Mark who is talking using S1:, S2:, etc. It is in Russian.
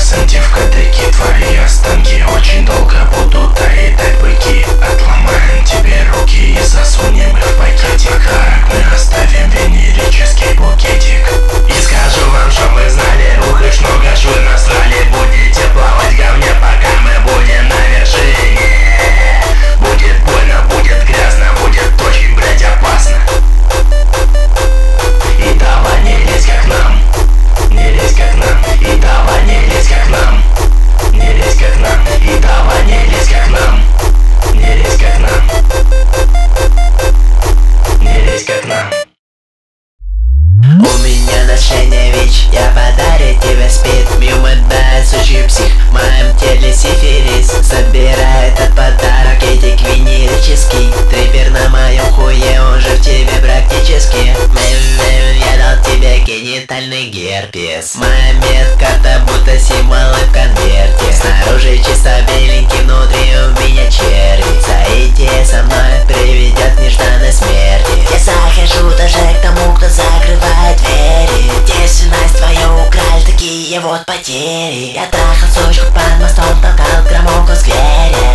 S1: сын, девка, таки твои останки очень долго будут доедать быки. Отломаем тебе руки и засунем их в пакетик. Как мы оставим венерический букетик. И скажу вам, чтоб вы знали, ух, их много ж вы насрали. Будете плавать в говне, пока мы будем на вершине. Будет больно, будет грязно, будет очень, блять, опасно. И давай не лезь как нам, не лезь как нам. И давай не лезь как нам, не лезь как нам. И давай не лезь как нам, не лезь как нам, не лезь как нам.
S2: У меня ношение ВИЧ, я подарю тебе спид. Мюмэдбай, сучий псих, в моем теле сифилис. Собирай этот подарок, этик венерический. Трипер на моем хуе, он же в тебе практически. Я дал тебе генитальный герпес. Моя медкарта будто символы в конверте. Снаружи чисто беленький, внутри у меня черви. Соитие со мной приведет к нежданной смерти. Я захожу даже к тому, кто закрывает двери. Девственность твою украли такие вот потери. Я трахал сучку под мостом, толкал громовку в сквере.